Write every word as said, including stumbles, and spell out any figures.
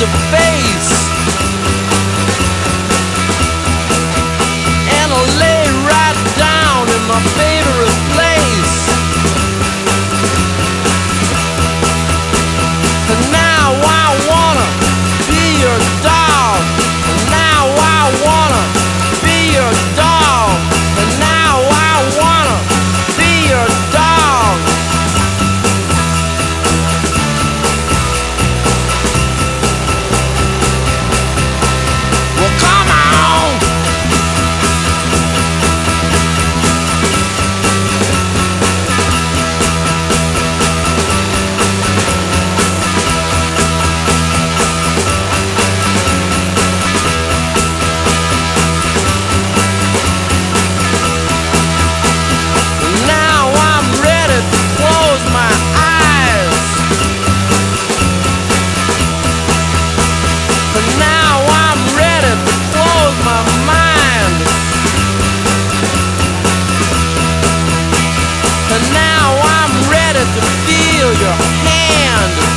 your face, and I'll lay right down in my favorite place. And now I wanna be your dog. And now I wanna be your dog. And now I wanna be your dog. Well, come on. Now I'm ready to close my eyes. And now I'm ready to close my mind. And now I'm ready to feel your hand.